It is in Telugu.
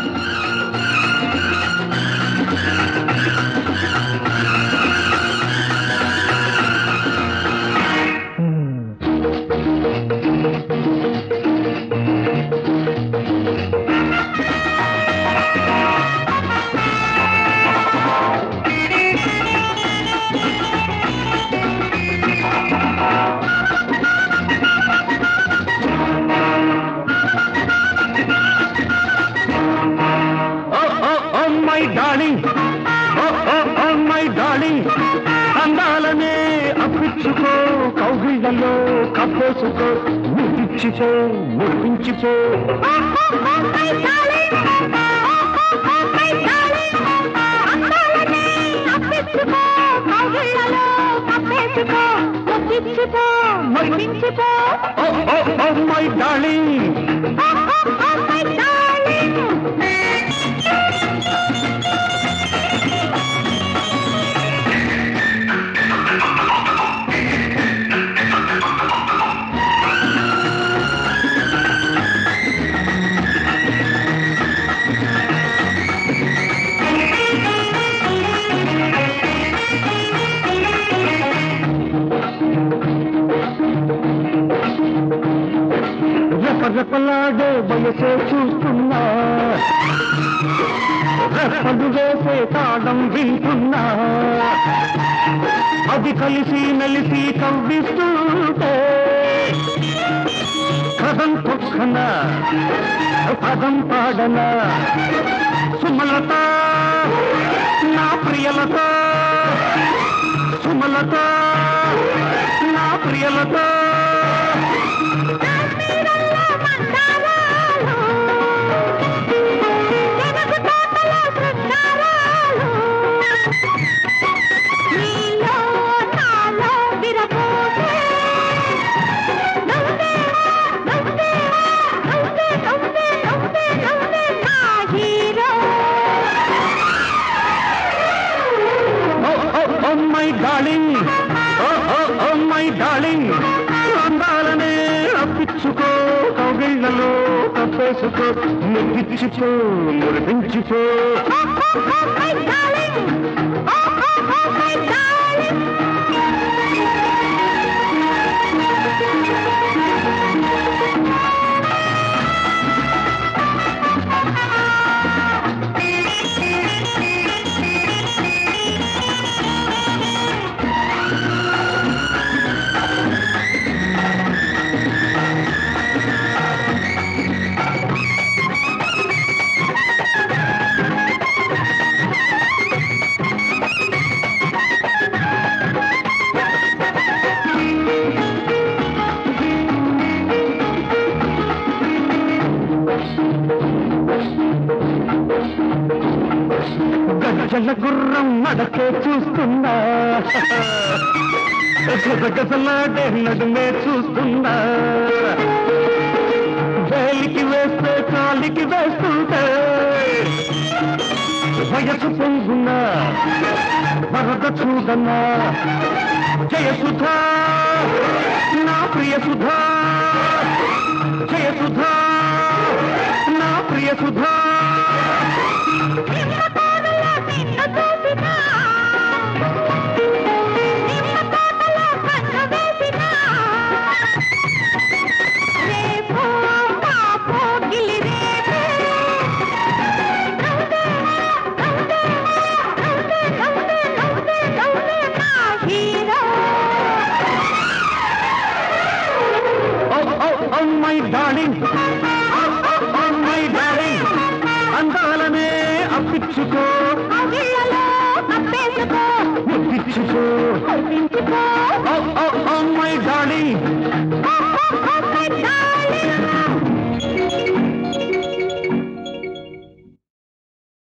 అందాలనే అప్పించుకో కౌగిళ్లలో కప్పేసుకో ముట్టించిపో ముట్టించిపో మై డార్లింగ్ రెపరెపలాడే వయసే చూస్తున్నా రెప్పలు వేసే తాళం వింటున్నా అది కలిసి మెలిసి కవ్విస్తుంటే కథం తొక్కన పదం పాడన సుమలత నా ప్రియలత సుమలత నా Priyalatha my darling oh my darling అందాలనే అప్పించుకో కౌగిళ్లలో కప్పేసుకో మురిపించిపో మురిపించిపో గజల గుర్రం నడకే చూస్తున్నా గజలాడే నడుమే చూస్తున్నా వేలికి వేస్తే కాలికి వేస్తుంటే వయసు పొంగున్నా వరద చూడన్నా జయసుధా నా ప్రియ సుధా జయసుధా నా ప్రియ సుధా మై డార్లింగ్